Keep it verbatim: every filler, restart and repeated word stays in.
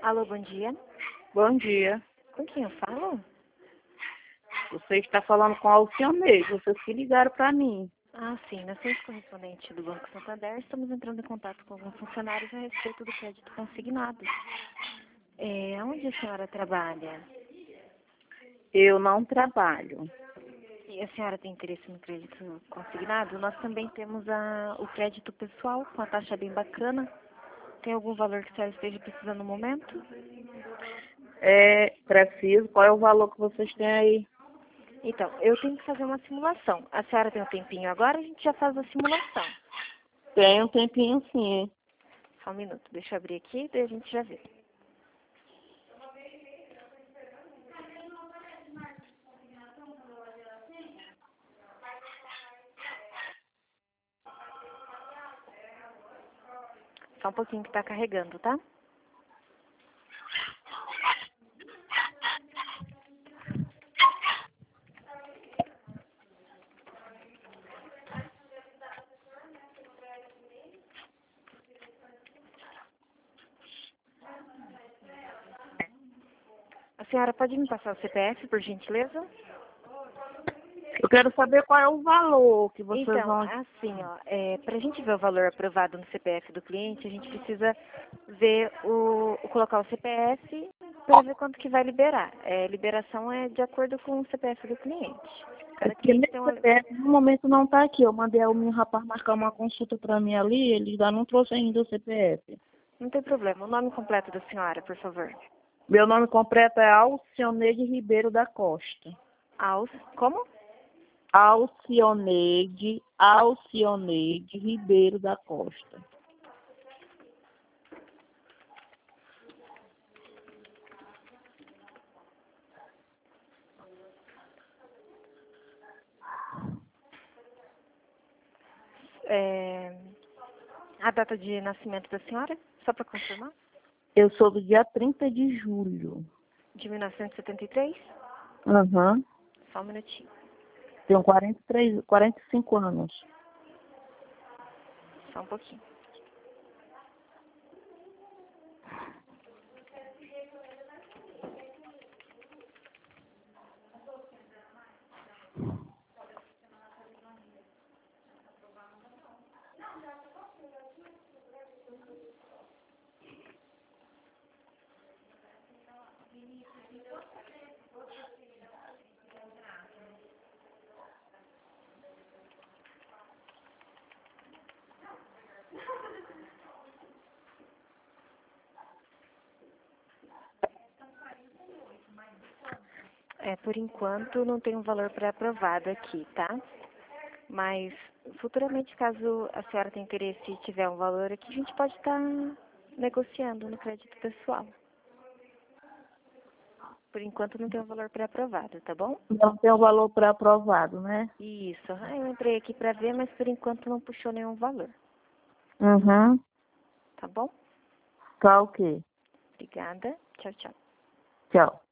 Alô, bom dia. Bom dia. Com quem eu falo? Você está falando com a Alcionei. Vocês que ligaram para mim. Ah, sim, nós somos correspondente do Banco Santander. Estamos entrando em contato com alguns funcionários a respeito do crédito consignado. É, onde a senhora trabalha? Eu não trabalho. E a senhora tem interesse no crédito consignado? Nós também temos a, o crédito pessoal com a taxa bem bacana. Tem algum valor que a senhora esteja precisando no momento? É preciso. Qual é o valor que vocês têm aí? Então, eu tenho que fazer uma simulação. A senhora tem um tempinho agora? A gente já faz a simulação. Tem um tempinho sim. Só um minuto, deixa eu abrir aqui, daí a gente já vê. Só um pouquinho que tá carregando, tá? A senhora pode me passar o C P F, por gentileza? Eu quero saber qual é o valor que vocês Então, vão... assim, ó, é, para a gente ver o valor aprovado no C P F do cliente, a gente precisa ver o, colocar o C P F para ver quanto que vai liberar. É, liberação é de acordo com o C P F do cliente. Cada Porque cliente meu tem uma... C P F no momento não está aqui. Eu mandei o meu rapaz marcar uma consulta para mim ali, ele ainda não trouxe ainda o C P F. Não tem problema. O nome completo da senhora, por favor. Meu nome completo é Alcioneide Ribeiro da Costa. Aus... Como? Alcioneide, Alcioneide Ribeiro da Costa. É, a data de nascimento da senhora, só para confirmar? Eu sou do dia trinta de julho. De mil novecentos e setenta e três? Aham. Só um minutinho. Tenho quarenta e três, quarenta e cinco anos. Só um pouquinho. É, por enquanto não tem um valor pré-aprovado aqui, tá? Mas futuramente, caso a senhora tenha interesse e tiver um valor aqui, a gente pode estar negociando no crédito pessoal. Por enquanto não tem um valor pré-aprovado, tá bom? Não tem o valor pré-aprovado, né? Isso. Ah, eu entrei aqui para ver, mas por enquanto não puxou nenhum valor, Uhum. tá bom? Tá ok. Obrigada. Tchau, tchau. Tchau.